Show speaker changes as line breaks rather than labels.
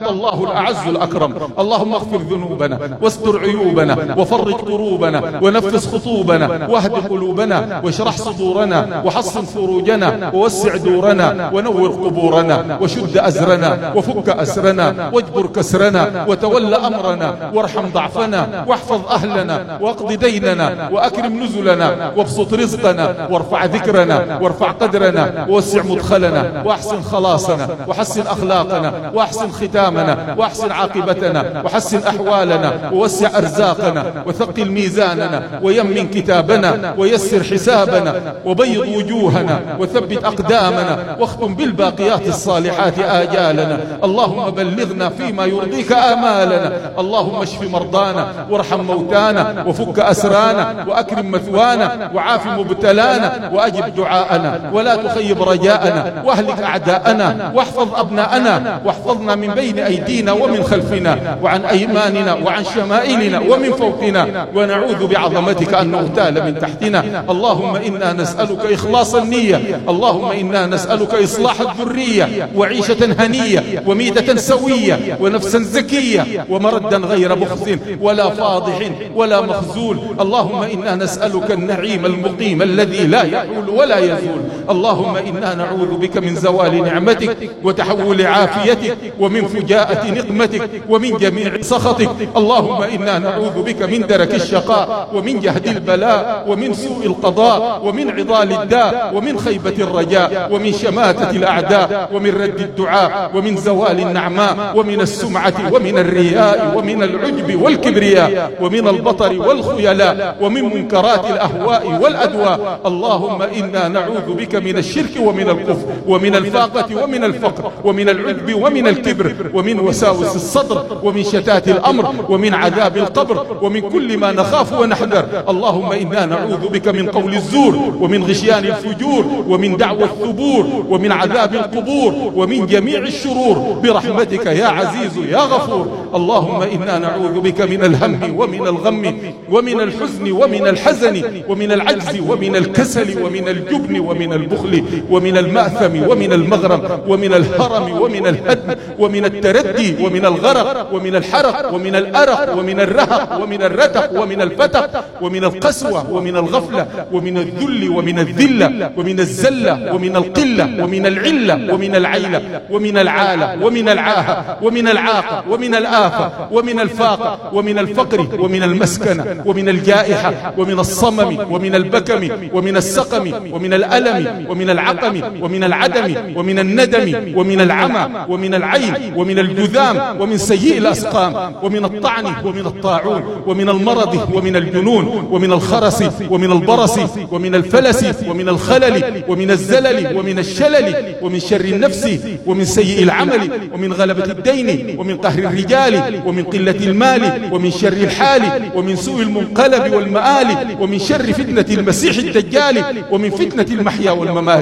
الله الأعز الأكرم. اللهم اغفر ذنوبنا واستر عيوبنا وفرج كروبنا ونفس خطوبنا واهد قلوبنا واشرح صدورنا وحصن فروجنا ووسع دورنا ونور قبورنا وشد أزرنا وفك أسرنا واجبر كسرنا وتول أمرنا وارحم ضعفنا واحفظ أهلنا واقض ديننا وأكرم نزلنا وابسط رزقنا وارفع ذكرنا وارفع قدرنا ووسع مدخلنا وأحسن خلاصنا وحسن أخلاقنا وأحسن ختامنا وأحسن عاقبتنا وحسن أحوالنا ووسع أرزاقنا وثقل ميزاننا ويمن كتابنا ويسر حسابنا وبيض وجوهنا وثبت أقدامنا واختم بالباقيات الصالحات آجالنا. اللهم بلغنا فيما يرضيك آمالنا. اللهم اشف مرضانا وارحم موتانا وفك أسرانا وأكرم مثوانا وعاف مبتلانا وأجب دعاءنا ولا تخيب رجاءنا واهلك أعداءنا واحفظ أبناءنا واحفظنا من بين أيدينا ومن خلفنا وعن أيماننا وعن شمائلنا ومن فوقنا ونعوذ بعظمتك أن نغتال من تحتنا. اللهم إنا نسألك إخلاص النية. اللهم إنا نسألك إصلاح الذرية وعيشة هنية وميتة سوية ونفسا زكية ومردا غير مخزٍ ولا فاضح ولا مخزول. اللهم إنا نسألك النعيم المقيم الذي لا يحول ولا يزول. اللهم إنا نعوذ بك من زوال نعمتك وتحول عافيتك ومن فجاءة نقمتك ومن جميع سخطك. اللهم إنا نعوذ بك من درك الشقاء ومن جهد البلاء ومن سوء القضاء ومن عضال الداء ومن خيبة الرجاء ومن شماتة الأعداء ومن رد الدعاء ومن زوال النعماء ومن السمعة ومن الرياء ومن العجب والكبرياء ومن البطر والخيلاء ومن منكرات الأهواء والأدواء. اللهم إنا نعوذ بك من الشرك ومن الكفر ومن الفاقة ومن الفقر ومن العجب ومن الكبر ومن وساوس الصدر ومن شتات الأمر ومن عذاب القبر ومن كل ما نخاف ونحذر. اللهم إنا نعوذ بك من قول الزور ومن غشيان الفجور ومن دعوى الثبور ومن عذاب القبور ومن جميع الشرور برحمتك يا عزيز يا غفور. اللهم إنا نعوذ بك من الهم ومن الغم ومن الحزن ومن الحزن ومن العجز ومن الكسل ومن الجبن ومن البخل ومن المأثم ومن المغرم ومن الهرم ومن الهدم ومن التردي ومن الغرق ومن الحرق ومن الأرق ومن الرهق ومن الرتق ومن الفتق ومن القسوة ومن الغفلة ومن الذل ومن الذلة ومن الزلة ومن القلة ومن العلة ومن العيلة ومن العالة ومن العاهة ومن العاقة ومن الآفة ومن الفاقة ومن الفقر ومن المسكنة ومن الجائحة ومن الصمم ومن البكم ومن السقم ومن الألم ومن العقم ومن العدم ومن الندم ومن العمى ومن العين ومن الجذام ومن سيء الأسقام ومن الطعن ومن الطاعون ومن المرض ومن الجنون ومن الخرس ومن البرص ومن الفلس ومن الخلل ومن الزلل ومن الشلل ومن شر النفس ومن سيء العمل ومن غلبة الدين ومن قهر الرجال ومن قلة المال ومن شر الحال ومن سوء المنقلب والمآل ومن شر فتنة المسيح الدجال ومن فتنة المحيا والممات